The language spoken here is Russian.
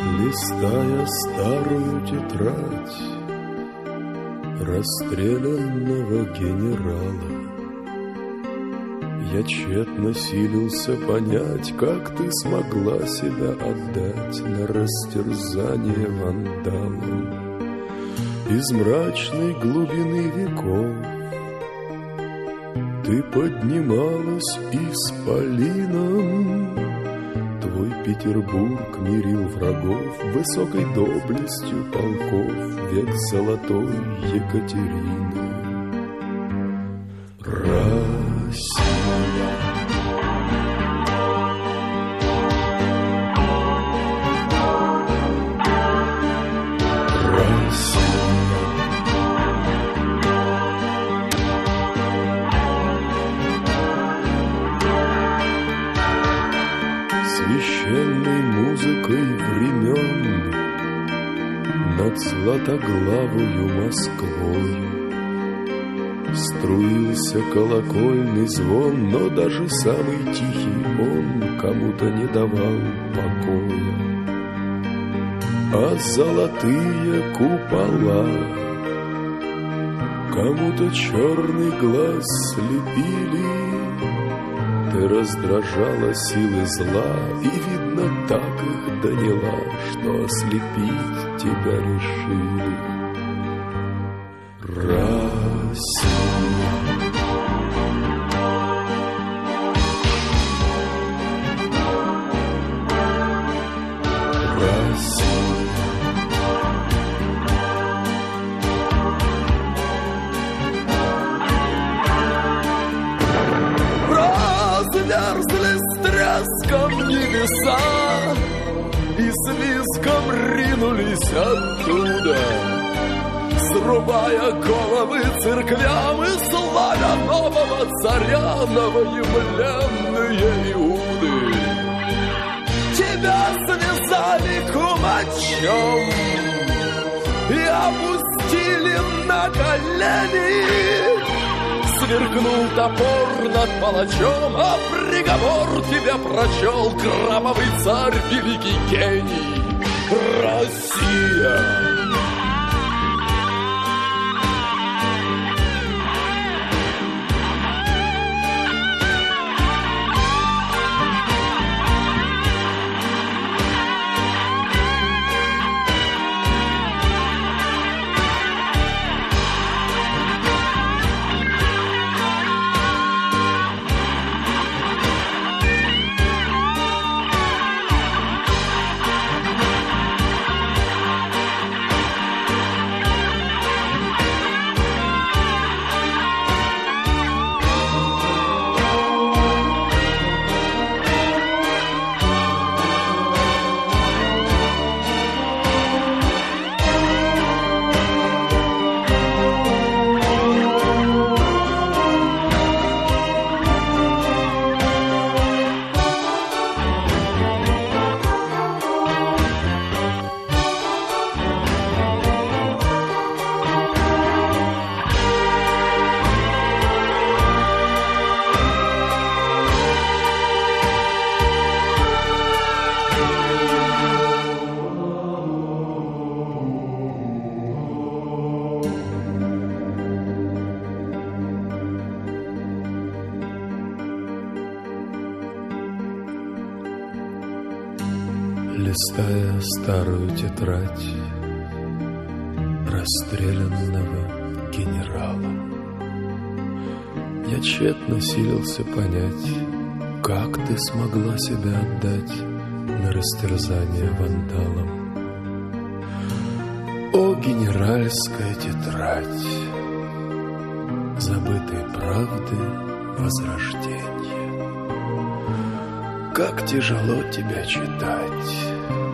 Листая старую тетрадь расстрелянного генерала, я тщетно силился понять, как ты смогла себя отдать на растерзание вандалам. Из мрачной глубины веков ты поднималась исполином. Твой Петербург мирил врагов высокой доблестью полков век золотой Екатерины. Россия, священной музыкой времен над златоглавою Москвою струился колокольный звон, но даже самый тихий он кому-то не давал покоя. А золотые купола кому-то черный глаз слепили. Ты раздражала силы зла, и, видно, так их доняла, что ослепить тебя решили. Россия, Россия, разверзли с треском небеса и с визгом ринулись оттуда, срубая головы церквям и славя нового царя, новоявленные Иуды. Тебя связали кумачом и опустили на колени. Сверкнул топор над палачом, а приговор тебе прочел кровавый царь, великий гений. Россия! Листая старую тетрадь расстрелянного генерала, я тщетно силился понять, как ты смогла себя отдать на растерзание вандалам. О, генеральская тетрадь забытой правды возрождения, как тяжело тебя читать.